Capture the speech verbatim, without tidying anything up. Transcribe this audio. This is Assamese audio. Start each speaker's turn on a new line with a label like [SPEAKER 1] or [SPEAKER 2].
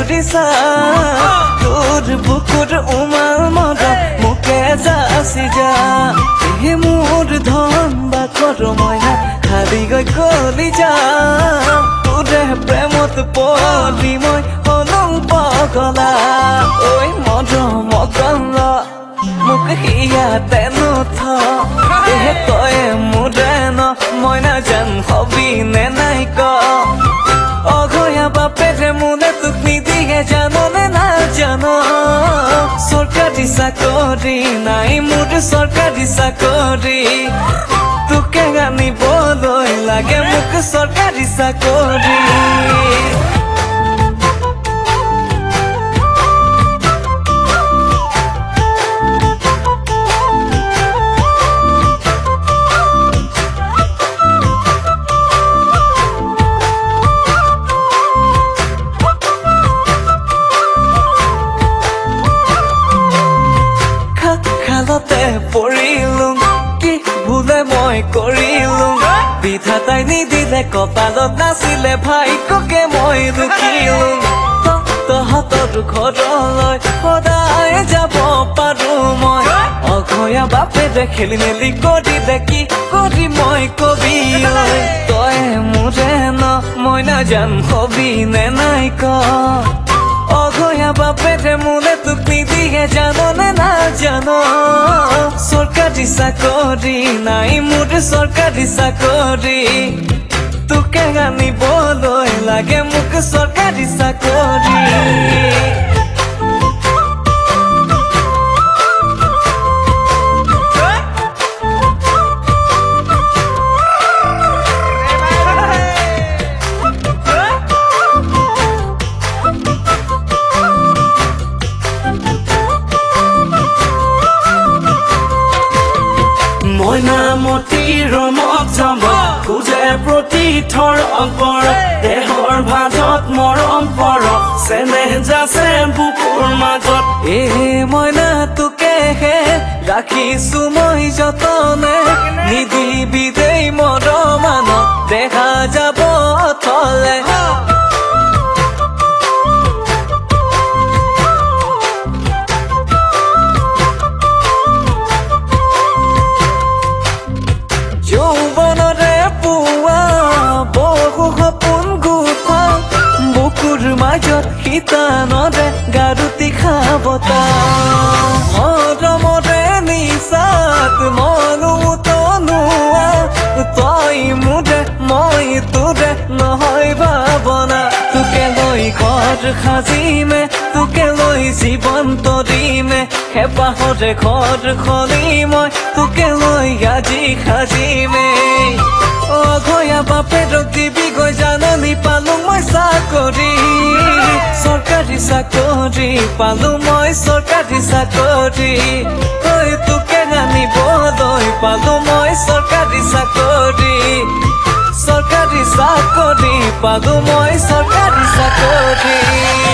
[SPEAKER 1] কৰিছা তোৰ বুকুৰ উমাল মৰম মোকে যাচি যা এই মোৰ ধন বাকৰ মইনা খালি গৈ কলি যা তোৰে প্ৰেমত পৰি মই হলং পগলা ঐ মৰম মকল মোক হিয়াতে নথ এহে তই মোৰে ন মই নাজান হবি নে নাই ক অঘয়া বাপেৰে মোলে তোক নিদিয়ে জানো নে নাজানো চৰকাৰী চাকৰি নাই মোৰ চৰকাৰী চাকৰি তোকে আনিবলৈ লাগে মোক চৰকাৰী চাকৰি খালতে পৰিলো কি ভুলে মই কৰিলো বিধাতাই নিদিলে কপালত নাছিলে ভাগ্যকে মই লুকিলো তহঁতৰ ঘৰলৈ সদায় যাব পাৰো মই অঘয়া বাপেৰে খেলি মেলি কৰিলে কি কৰি মই কবি তই মোৰে ন মই নাজান হবি নে নাই ক অঘয়া বাপেৰে মোলে তোক নিদিয়ে জানো নে নাজানো চৰকাৰী চাকৰি নাই মোৰ চৰকাৰী চাকৰি তোকে আনিবলৈ লাগে মোক চৰকাৰী চাকৰি মইনামতীৰ মজম খোজে প্ৰতি থৰ অংকৰ দেহৰ ভাজত মৰম পৰ চেনেহ যাছে বুকুৰ মাজত এ মইনা তোকেহে ৰাখিছো মই যতনে নিদিবি দেই মৰমান দেখা যাব থলে যৌৱনৰে পুৱা বহু সপোন গুঠা বুকুৰ মাজত শীতানৰে গাৰুতি খাবতা মৰমৰে নিচাত মনো তনুৱা তই মোৰে মই তোৰে নহয় ভাৱনা তোকে লৈ ঘৰ সাজিমে তোকে লৈ জীৱন তৰিমে হেঁপাহৰে ঘৰ খলি মই তোকে লৈ আজি সাজিমে অঘয়া বাপেৰক দিবি গৈ জাননী পালো মই চাকৰি চৰকাৰী চাকৰি পালো মই চৰকাৰী চাকৰি তই তোকে আনিবলৈ পালো মই চৰকাৰী চাকৰি চৰকাৰী চাকৰি পালো মই চৰকাৰী চাকৰি